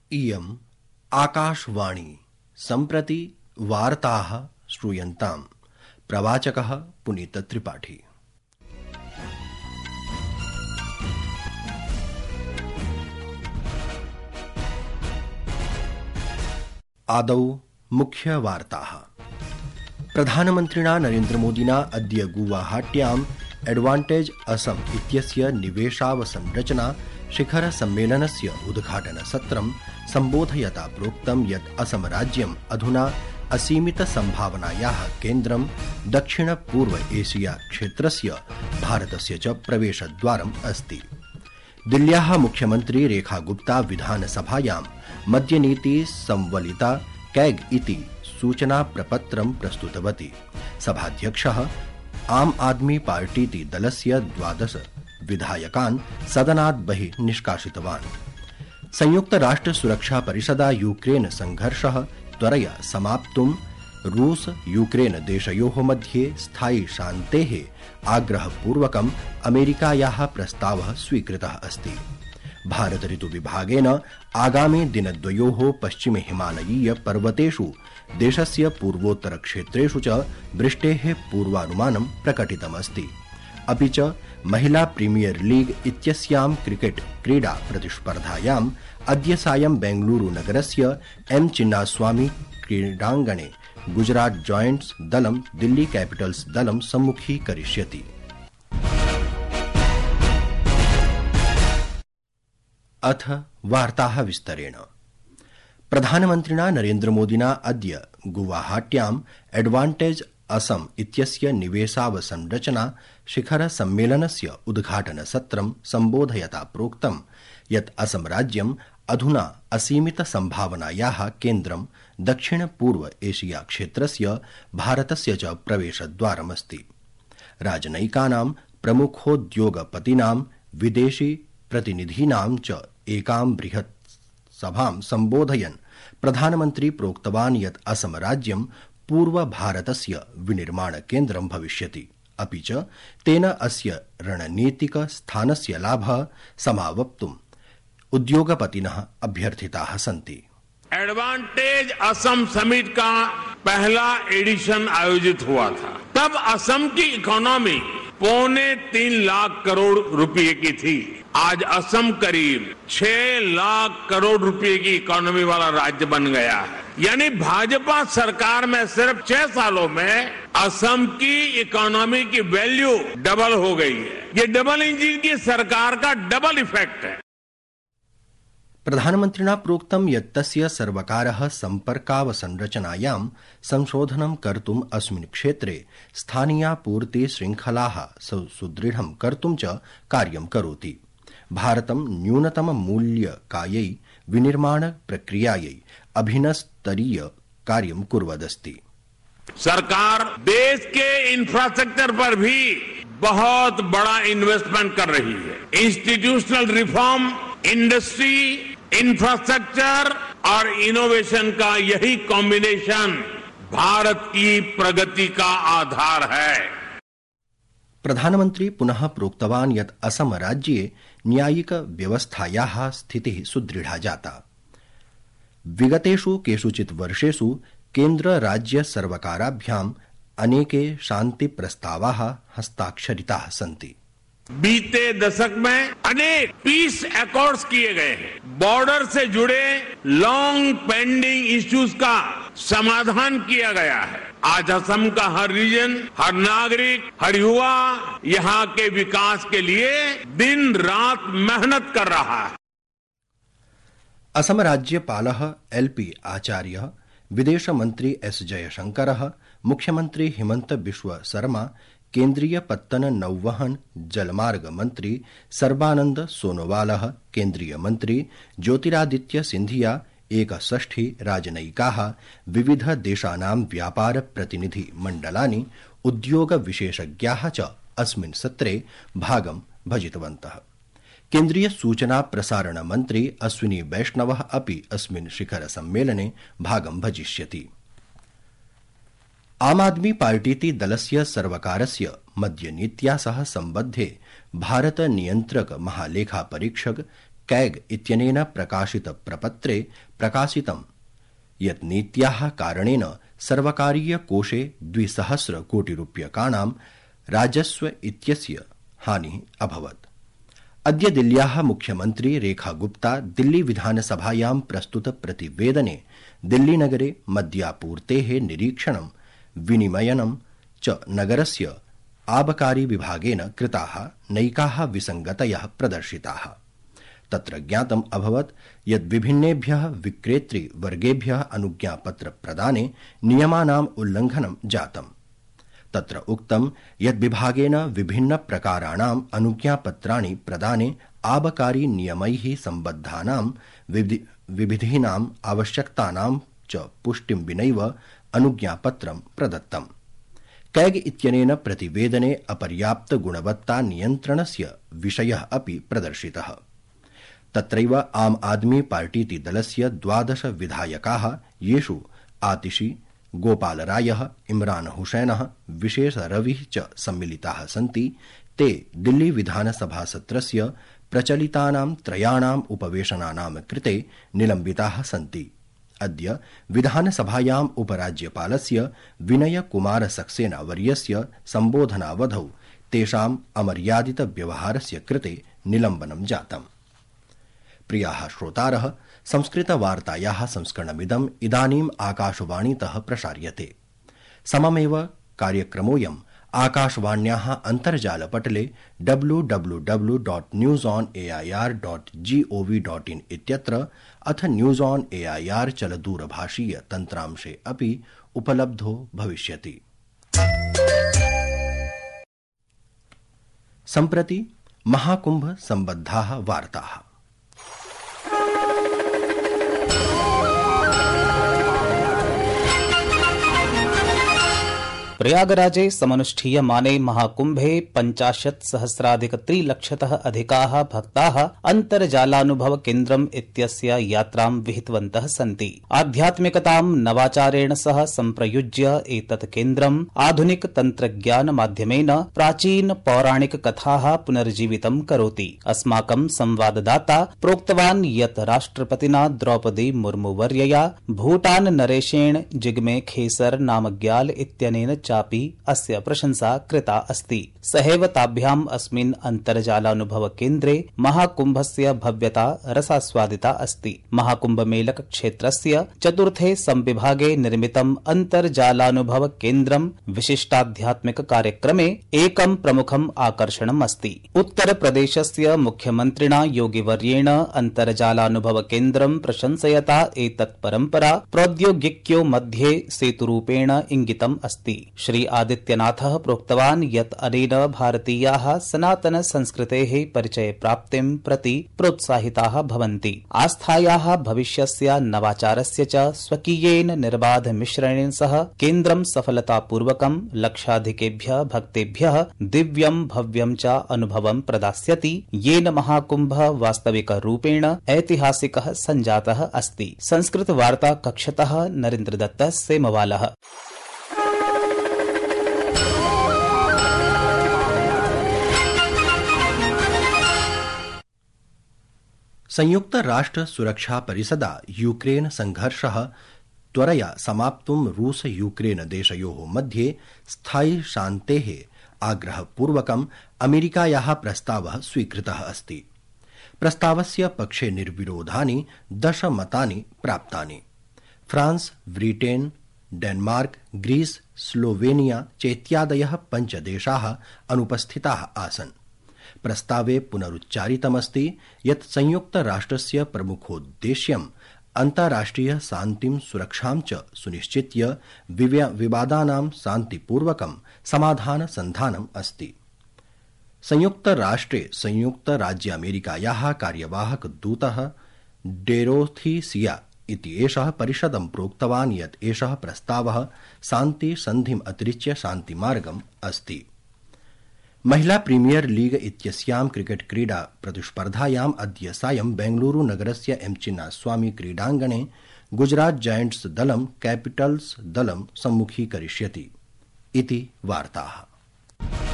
इयम् आकाशवाणी सम्प्रति वार्ताः श्रूयन्ताम्। प्रवाचकः पुनीतत्रिपाठी। आदौ मुख्यवार्ताः। प्रधानमन्त्रिणा नरेन्द्रमोदिना अद्य गुवाहाट्याम् एडवान्टेज असम इत्यस्य निवेशावसंरचना शिखर सम्मेलनस्य उद्घाटनसत्रं सम्बोधयता प्रोक्तं यत् असम राज्यम् अधुना असीमित सम्भावनायाः केन्द्रं दक्षिण पूर्व एशिया क्षेत्रस्य भारतस्य च प्रवेशद्वारम् अस्ति। दिल्ल्याः मुख्यमन्त्री रेखा गुप्ता विधानसभायां मद्यनीति संवलिता कैग इति सूचना प्रपत्रं प्रस्तुतवती। सभाध्यक्षः आम आदमी पार्टीति दलस्य 12 विधायकान् सदनात् बहिः निष्कासितवान्। संयुक्त राष्ट्र सुरक्षा परिषदा यूक्रेन संघर्षः त्वरया समाप्तुं रूस यूक्रेन देशयोः मध्ये स्थायी शान्तेः आग्रहपूर्वकम् अमेरिकायाः प्रस्तावः स्वीकृतः अस्ति। भारत ऋतुविभागेन आगामी दिनद्वयोः पश्चिमे हिमालयीय पर्वतेषु देशस्य पूर्वोत्तरक्षेत्रेषु च वृष्टेः पूर्वानुमानं प्रकटितमस्ति। अपि च महिला प्रीमियर लीग इत्यस्यां क्रिकेट क्रीडा प्रतिस्पर्धायाम् अद्य सायं बेंगलुरु नगरस्य एम चिन्नास्वामी क्रीडाङ्गणे गुजरात जायंट्स दलं दिल्ली कैपिटल्स दलं सम्मुखीकरिष्यति। अथ वार्ताः विस्तरेण। प्रधानमन्त्रिणा नरेन्द्रमोदिना अद्य गुवाहाट्याम् एडवान्टेज असम इत्यस्य निवेशावसंरचना शिखर सम्मेलनस्य उद्घाटनसत्रं सम्बोधयता प्रोक्तं यत् असम राज्यम् अधुना असीमित सम्भावनायाः केन्द्रं दक्षिण पूर्व एशिया क्षेत्रस्य भारतस्य च प्रवेशद्वारमस्ति। राजनैकानां प्रमुखोद्योगपतीनां विदेशी प्रतिनिधीनां च एकां बृहत् सभां सम्बोधयन् प्रधानमन्त्री प्रोक्तवान् यत् असम राज्यं पूर्व भारतस्य विनिर्माण केन्द्रं भविष्यति। अपि च तेन अस्य रणनीतिक स्थानस्य लाभः समावप्तुम् उद्योगपतिनः अभ्यर्थिताः सन्ति। एडवांटेज असम समिट का पहला एडिशन आयोजित हुआ था। तब असम की इकोनॉमी 2.25 लाख करोड़ रुपए की थी। आज असम करीब 6 लाख करोड़ रुपए की इकोनॉमी वाला राज्य बन गया है। यानी भाजपा सरकार में सिर्फ 6 सालों में असम की इकोनॉमी की वैल्यू डबल हो गई है। ये डबल इंजन की सरकार का डबल इफेक्ट है। प्रधानमन्त्रिणा प्रोक्तं यत् तस्य सर्वकारः सम्पर्कावसंरचनायां संशोधनं कर्तुम् अस्मिन् क्षेत्रे स्थानीयापूर्ति शृङ्खलाः सुदृढं कर्तुं च कार्यं करोति। भारतं न्यूनतम मूल्यकायै विनिर्माण प्रक्रियायै अभिनवस्तरीय कार्यं कुर्वदस्ति। सरकार देश के इंफ्रास्ट्रक्चर पर भी बहुत बड़ा इन्वेस्टमेंट कर रही है। इंस्टीट्यूशनल रिफॉर्म, इंडस्ट्री, इंफ्रास्ट्रक्चर और इनोवेशन का यही कॉम्बिनेशन भारत की प्रगति का आधार है। प्रधानमन्त्री पुनः प्रोक्तवान् यत् असम राज्ये न्यायिक व्यवस्थायाः स्थितिः सुदृढा जाता। विगतेषु केषुचित् वर्षेषु केन्द्र राज्य सर्वकाराभ्याम् अनेके शान्ति प्रस्तावाः हस्ताक्षरिताः सन्ति। बीते दशक में अनेक पीस अकॉर्ड्स किए गए हैं। बॉर्डर से जुड़े लॉन्ग पेंडिंग इश्यूज का समाधान किया गया है। आज असम का हर रीजन, हर नागरिक, हर युवा यहाँ के विकास के लिए दिन रात मेहनत कर रहा है। असम राज्यपालः एलपी आचार्यः, विदेश मंत्री एस जयशंकरः, मुख्यमंत्री हिमंत बिश्व शर्मा, केन्द्रीय पत्तन नौवहन जलमार्ग मंत्री सर्बानंद सोनोवालः, केन्द्रीय मंत्री ज्योतिरादित्य सिंधिया, 61 राजनयिकाः, विविध देशानां व्यापार प्रतिनिधि मण्डलानि, उद्योग विशेषज्ञाः च अस्मिन् सत्रे भागं भजितवन्तः। केन्द्रीय सूचना प्रसारण मंत्री अश्विनी वैष्णवः अपि अस्मिन् शिखर सम्मेलने भागं भजिष्यति। आम आदमी पार्टीति दलस्य सर्वकारस्य मद्यनीत्या सह सम्बद्धे भारत नियन्त्रक महालेखा परीक्षक कैग इत्यनेन प्रकाशित प्रपत्रे प्रकाशितं यत् नीत्याः कारणेन सर्वकारीय कोषे 200 कोटिरूप्यकाणां राजस्व इत्यस्य हानिः अभवत्। अद्य दिल्ल्याः मुख्यमन्त्री रेखा गुप्ता दिल्ली विधानसभायां प्रस्तुत प्रतिवेदने दिल्लीनगरे मद्यापूर्तेः निरीक्षणं विनिमयनं च नगरस्य आबकारी विभागेन कृताः नैकाः विसङ्गतयः प्रदर्शिताः। तत्र ज्ञातम् अभवत् यत् विभिन्नेभ्यः विक्रेतृवर्गेभ्यः अनुज्ञापत्र प्रदाने नियमानाम् उल्लङ्घनं जातम्। तत्र उक्तं यत् विभागेन विभिन्न प्रकाराणाम् अनुज्ञापत्राणि प्रदाने आबकारी नियमैः सम्बद्धानां विविधीनाम् आवश्यकतानां च पुष्टिं विनैव अनुज्ञापत्रं प्रदत्तम्। कैग इत्यनेन प्रतिवेदने अपर्याप्त गुणवत्ता नियन्त्रणस्य विषयः अपि प्रदर्शितः। तत्रैव आम आदमी पार्टीति दलस्य 12 विधायकाः येषु आतिशी गोपालरायः इमरान हुसैनः विशेष रविः च सम्मिलिताः सन्ति ते दिल्ली विधानसभा सत्रस्य प्रचलितानां त्रयाणाम् उपवेशनानां कृते निलम्बिताः सन्ति। अद्य विधानसभायाम् उपराज्यपालस्य विनय कुमार सक्सेना वर्यस्य सम्बोधनावधौ तेषाम् अमर्यादित व्यवहारस्य कृते निलम्बनं जातम्। प्रियाः श्रोतारः, संस्कृतवार्तायाः संस्करणमिदम् इदानीम् आकाशवाणीतः प्रसार्यते। सममेव कार्यक्रमोऽयम् आकाशवाण्याः अन्तर्जालपटले www.newsonair.gov.in इत्यत्र अथ न्यूज ऑन एआईआर चलदूरभाषीय तन्त्रांशे अपि उपलब्धो भविष्यति। सम्प्रति महाकुंभ सम्बद्धाः वार्ताः। प्रयागराजे समनुष्ठीयमाने महाकुम्भे 50,000,000-3,00,000 अधिकाः भक्ताः अन्तर्जालानुभव केन्द्रम् इत्यस्य यात्रां विहितवन्तः सन्ति। आध्यात्मिकतां नवाचारेण सह सम्प्रयुज्य एतत् केन्द्रम् आधुनिक तन्त्रज्ञान माध्यमेन प्राचीन पौराणिक कथाः पुनर्जीवितं करोति। अस्माकं संवाददाता प्रोक्तवान् यत् राष्ट्रपतिना द्रौपदी मुर्मुवर्यया भूटान नरेशेन जिग्मे खेसर नामग्याल इत्यनेन चापि अस्य प्रशंसा कृता अस्ति। सहैव ताभ्याम् अस्मिन् अन्तर्जालानुभव केन्द्रे महाकुम्भस्य भव्यता रसास्वादिता अस्ति। महाकुम्भमेलक क्षेत्रस्य चतुर्थे संविभागे निर्मितम् अन्तर्जालानुभव केन्द्रं विशिष्टाध्यात्मिक कार्यक्रमे एकं प्रमुखम् आकर्षणम् अस्ति। उत्तरप्रदेशस्य मुख्यमन्त्रिणा योगिवर्येण अन्तर्जालानुभव केन्द्रं प्रशंसयता एतत् परम्परा प्रौद्योगिक्यो मध्ये सेतुरूपेण इंगितम् अस्ति। श्री आदित्यनाथः प्रोक्तवान् यत् अनेन भारतीयाः सनातन संस्कृतेः परिचय प्राप्तिं प्रति प्रोत्साहिताः भवन्ति। आस्थायाः भविष्यस्य नवाचारस्य च स्वकीयेन निर्बाध मिश्रणेन सह केन्द्रं सफलतापूर्वकं लक्षाधिकेभ्यः भक्तेभ्यः दिव्यं भव्यं च अनुभवं प्रदास्यति, येन महाकुम्भः वास्तविकरूपेण ऐतिहासिकः सञ्जातः अस्ति। संस्कृत वार्ता कक्षतः नरेन्द्रदत्तः सेमवालः। संयुक्त राष्ट्र सुरक्षा परिषदा यूक्रेन संघर्षः त्वरया समाप्तुं रूस यूक्रेन देशयोः मध्ये स्थायी शान्तेः आग्रहपूर्वकम् अमेरिकायाः प्रस्तावः स्वीकृतः अस्ति। प्रस्तावस्य पक्षे निर्विरोधानि 10 मतानि प्राप्तानि। France, Britain, Denmark, Greece, Slovenia चेत्यादयः 5 देशाः अनुपस्थिताः आसन्। प्रस्तावे पुनरुच्चारितमस्ति यत् संयुक्तराष्ट्रस्य प्रमुखोद्देश्यम् अन्ताराष्ट्रिय शान्तिं सुरक्षां च सुनिश्चित्य विवादानां शान्तिपूर्वकं समाधान सन्धानम् अस्ति। संयुक्तराष्ट्रे संयुक्तराज्यामेरिकायाः कार्यवाहक दूतः डेरोथी सिया इति एषः परिषदं प्रोक्तवान् यत् एषः प्रस्तावः शान्तिसन्धिम् अतिरिच्य शान्तिमार्गम् अस्ति। महिला प्रीमियर लीग इत्यस्यां क्रिकेट क्रीडा प्रतिस्पर्धायाम् अद्य सायं बेंगलुरू नगरस्य एम चिन्नास्वामी क्रीडाङ्गणे गुजरात जायंट्स दलं कैपिटल्स दलं सम्मुखीकरिष्यति इति वार्ताः।